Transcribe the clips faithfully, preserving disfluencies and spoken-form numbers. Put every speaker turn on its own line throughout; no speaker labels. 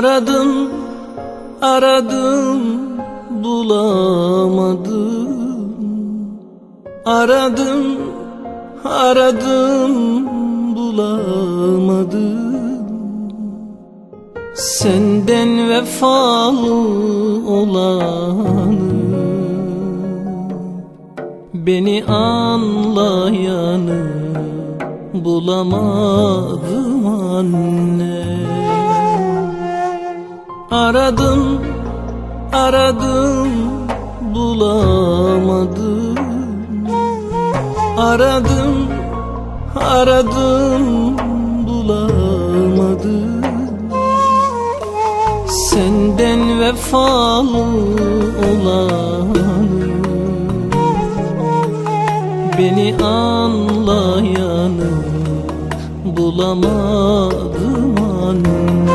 Aradım, aradım, bulamadım. Aradım, aradım, bulamadım. Senden vefalı olanı, beni anlayanı bulamadım anne. Aradım, aradım, bulamadım. Aradım, aradım, bulamadım. Senden vefalı olanı, beni anlayanı bulamadım anne.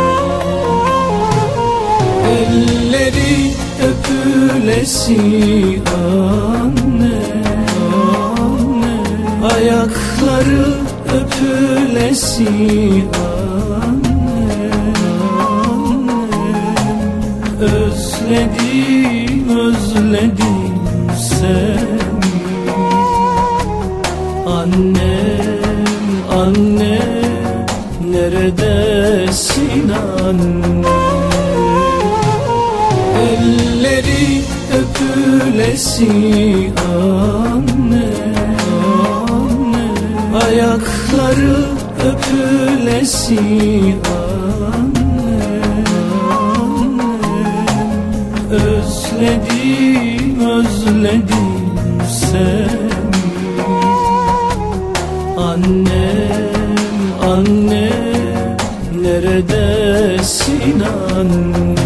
Elleri öpülesi anne, anne. Ayakları öpülesi anne, anne. Özledim, özledim seni annem, annem, neredesin anne? Elleri öpülesi anne, anne. Ayakları öpülesi anne, anne. Özledim, özledim seni annem, annem, neredesin anne?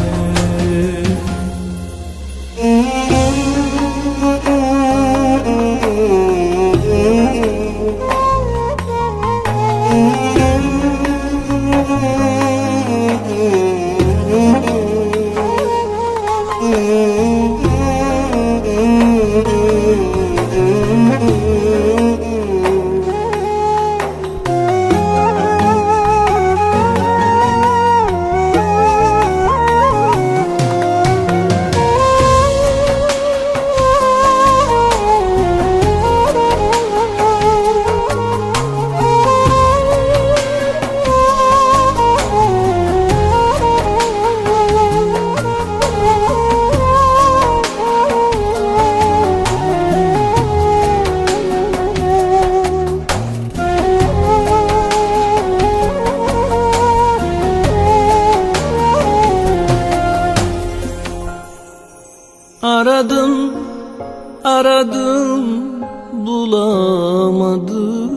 Aradım, aradım, bulamadım.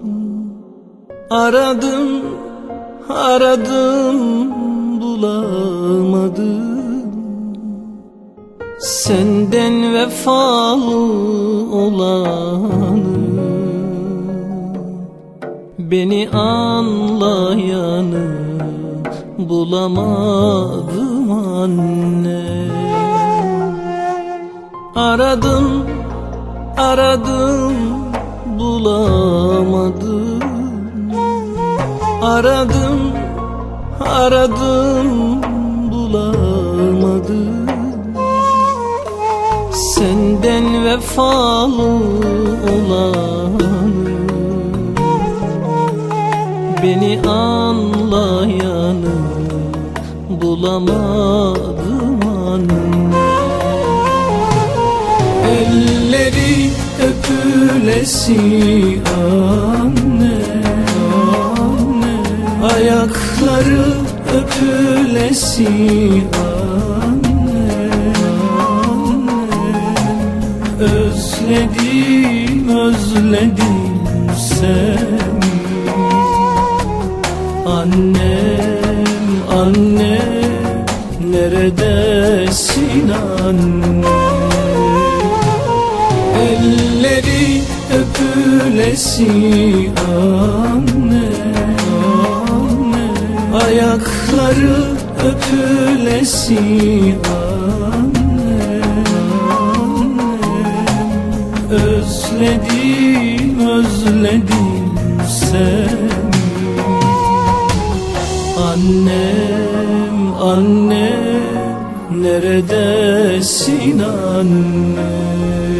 Aradım, aradım, bulamadım. Senden vefalı olanı, beni anlayanı bulamadım anne. Aradım, aradım, bulamadım. Aradım, aradım, bulamadım. Senden vefalı olanı, beni anlayanı bulamadım anne. Elleri öpülesi anne, anne. Ayakları öpülesi anne, anne. Özledim, özledim seni annem, annem, neredesin anne? Elleri öpülesi anne, anne. Ayakları öpülesi anne, anne. Özledim, özledim seni annem, Anne, neredesin anne?